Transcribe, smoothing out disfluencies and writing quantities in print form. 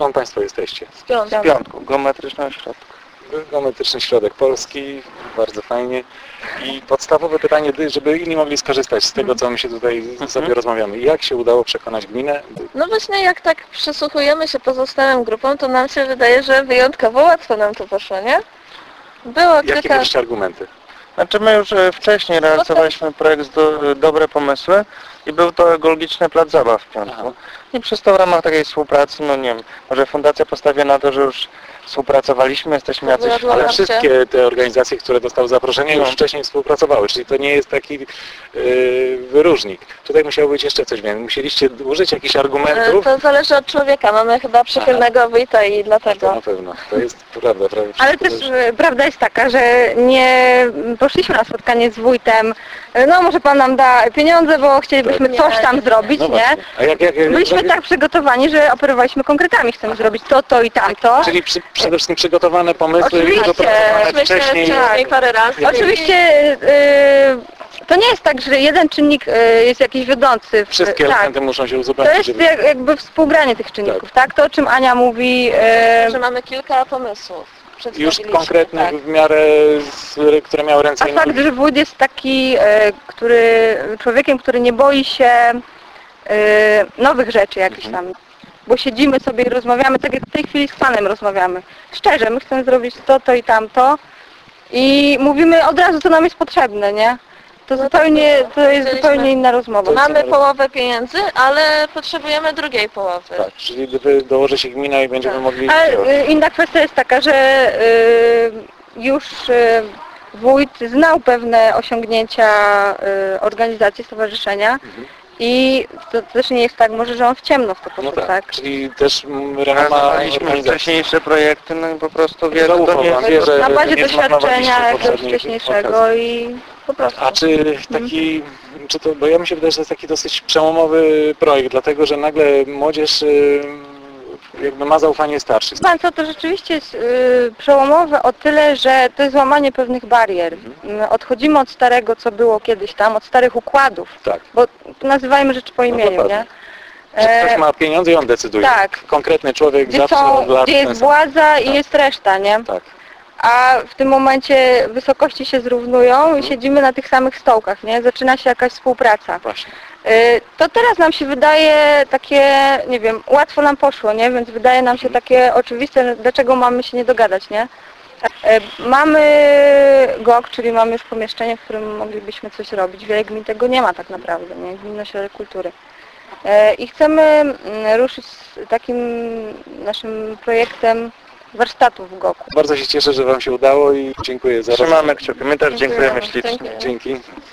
skąd Państwo jesteście? Z Piątku, Geometryczny Ośrodek. Geometryczny Środek Polski, bardzo fajnie. I podstawowe pytanie, żeby inni mogli skorzystać z tego, co my się tutaj sobie rozmawiamy. Jak się udało przekonać gminę? No właśnie, jak tak przysłuchujemy się pozostałym grupom, to nam się wydaje, że wyjątkowo łatwo nam to poszło, nie? Było Jakie kilka... mieliście argumenty? Znaczy my już wcześniej realizowaliśmy projekt Dobre Pomysły i był to ekologiczny plac zabaw w Piątku. Aha. I przez to w ramach takiej współpracy, no nie wiem, może fundacja postawi na to, że już współpracowaliśmy, jesteśmy jacyś... była Ale Dobra, wszystkie te organizacje, które dostały zaproszenie, już wcześniej współpracowały, czyli to nie jest taki wyróżnik. Tutaj musiało być jeszcze coś więcej. Musieliście użyć jakichś argumentów. To zależy od człowieka. Mamy chyba przychylnego wójta i To dlatego. na pewno. To jest prawda. Ale też prawda jest taka, że nie poszliśmy na spotkanie z wójtem, no może pan nam da pieniądze, bo chcielibyśmy Tak. coś tam zrobić, No nie? właśnie. A jak Byliśmy tak przygotowani, że operowaliśmy konkretami, chcemy zrobić to i tamto. Czyli przede wszystkim przygotowane pomysły, Oczywiście. dopracowane Myśmy wcześniej. wcześniej parę razy. Oczywiście to nie jest tak, że jeden czynnik jest jakiś wiodący. Wszystkie Tak. elementy muszą się To uzupełnić. jest jakby współgranie tych czynników, tak? To o czym Ania mówi, Że mamy kilka pomysłów. Już Przedstawiliśmy, konkretnych tak. w miarę, które miały ręce a i fakt, nogi. że wójt jest taki, człowiekiem, który nie boi się nowych rzeczy jakichś tam. Bo siedzimy sobie i rozmawiamy, tak jak w tej chwili z panem rozmawiamy. Szczerze, my chcemy zrobić to i tamto i mówimy od razu, co nam jest potrzebne, nie? To jest zupełnie inna rozmowa. Mamy połowę pieniędzy, ale potrzebujemy drugiej połowy. Tak, czyli dołoży się gmina i będziemy mogli... Ale inna kwestia jest taka, że już wójt znał pewne osiągnięcia organizacji, stowarzyszenia i to też nie jest tak może, że on w ciemno w to poszedł, No tak, tak? czyli też renoma Realizowaliśmy organizacji. wcześniejsze projekty, no i po prostu wie, Zaufał wam, wie, że Na bazie nie zmarnowaliście doświadczenia jakiegoś poprzednich wcześniejszego okazji. i po prostu. A czy taki, bo ja mi się wydaje, że to jest taki dosyć przełomowy projekt, dlatego że nagle młodzież jakby ma zaufanie starszych. Pan co, to rzeczywiście jest przełomowe o tyle, że to jest łamanie pewnych barier. Odchodzimy od starego, co było kiedyś tam, od starych układów, Tak. bo nazywajmy rzeczy po imieniu, dokładnie. nie? Że ktoś ma pieniądze i on decyduje. tak. Konkretny człowiek Gdzie, zawsze od lat gdzie ten jest sam. władza i Tak. jest reszta, nie? Tak. A w tym momencie wysokości się zrównują i siedzimy na tych samych stołkach, nie? Zaczyna się jakaś współpraca. Właśnie. To teraz nam się wydaje takie, nie wiem, łatwo nam poszło, nie? Więc wydaje nam się takie oczywiste, dlaczego mamy się nie dogadać, nie? Mamy GOK, czyli mamy już pomieszczenie, w którym moglibyśmy coś robić. Wiele gmin tego nie ma tak naprawdę, nie? Gminny Ośrodek Kultury. I chcemy ruszyć z takim naszym projektem warsztatów w GOK-u. Bardzo się cieszę, że Wam się udało i dziękuję za Trzymamy kciuki, my też dziękujemy ślicznie. Dziękuję. Dzięki.